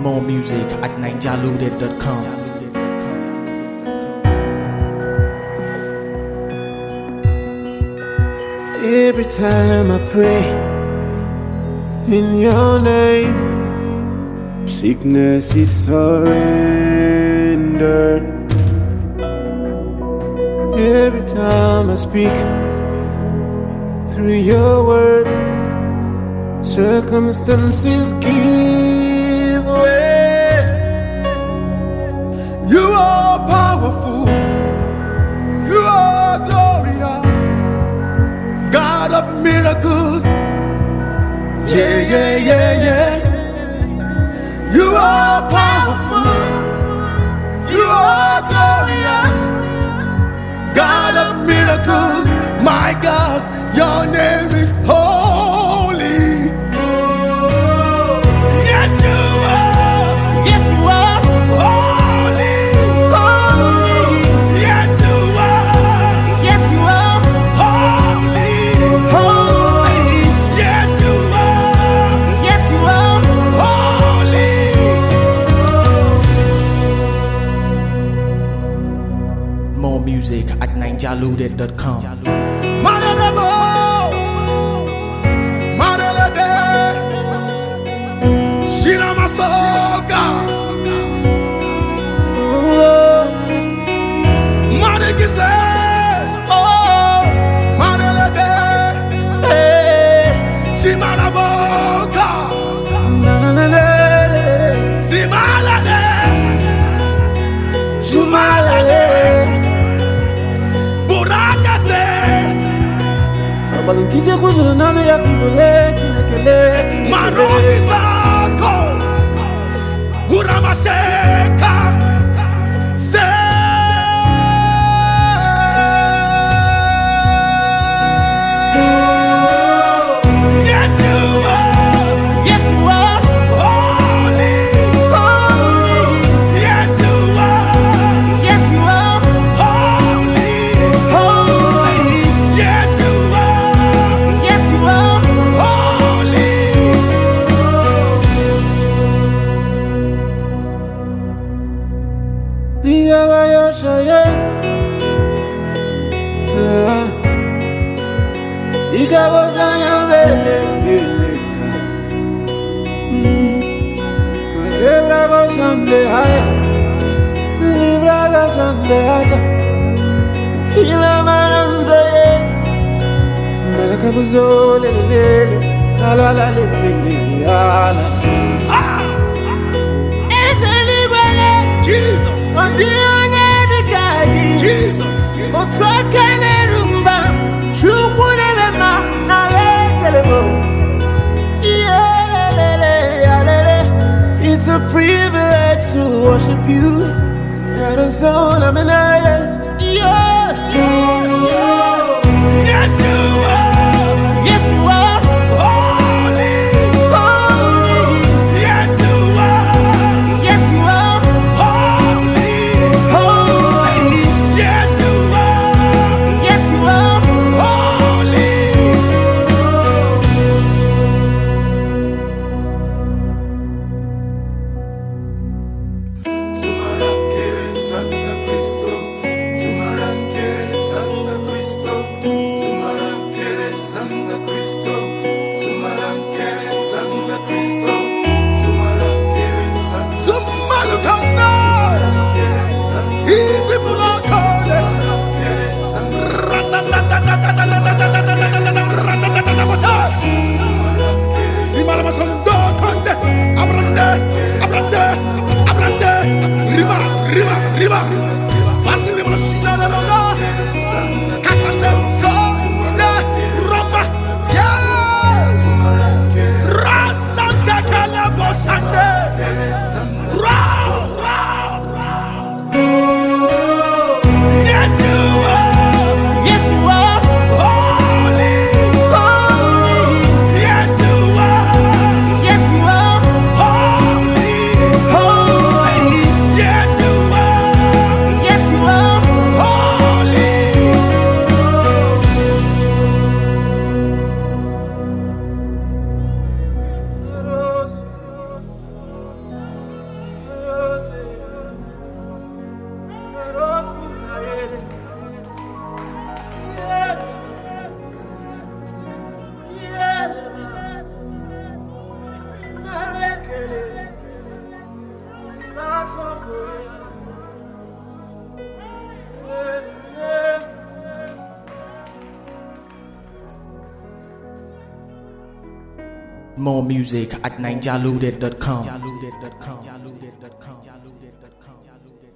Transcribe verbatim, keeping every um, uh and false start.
More music at ninjalude dot com. Every time I pray in your name, sickness is surrendered. Every time I speak through your word, circumstances give way. You are powerful, you are glorious, God of miracles. Yeah, yeah, yeah, yeah. You are powerful, you are glorious, God of miracles. My God, your name is holy. Yes, you are. Yes, you are. Holy, holy. Yes, you are. Yes, you are. Holy, holy. Yes, you are. Yes, you are. Holy. More music at ninjalude dot com. Balunkize kuzulu nami ya kibule chinekele chinekele Maroki zako Uramasheka Se Yes you are. Yes you are. Holy, Holy. yes you are. Yes you are. Holy, Holy. yes you are. Yes you are. Holy. Diya bayoshaye Ikabozanya bele geleka Libra goshande haya Libra goshande hata Kila maranzaye Malaka buzole lele La la lele lele ala Ezenigwele Jesus, Odionye dikagi Jesus, Otwakane rumba Chukune bema na lekelebo Yelelele yalele It's a privilege to worship you God is all I'm in yeah, yeah, yeah. yes you are. Yes you are. Holy, Holy. yes you are. Yes you are. Holy, Holy. yes you are. Yes you are. Holy. Sumarakere Santa Cristo, Sumarakere Santa Cristo, Sumarakere Santa Cristo, Sumarakere Santa Cristo, Sumarakere Santa Sumarakana, easy Fulakane, Imalamasando Kande, Abrande, Abrande, Abrande, Rima, Rima, Rima, Fasili Mashina, Casande, So, Rosa, yes, Rasanda Calabo Sande, Ra, yes, you are. Yes you are. Holy, Holy. yes, you are. Yes More music at ninja loaded dot com.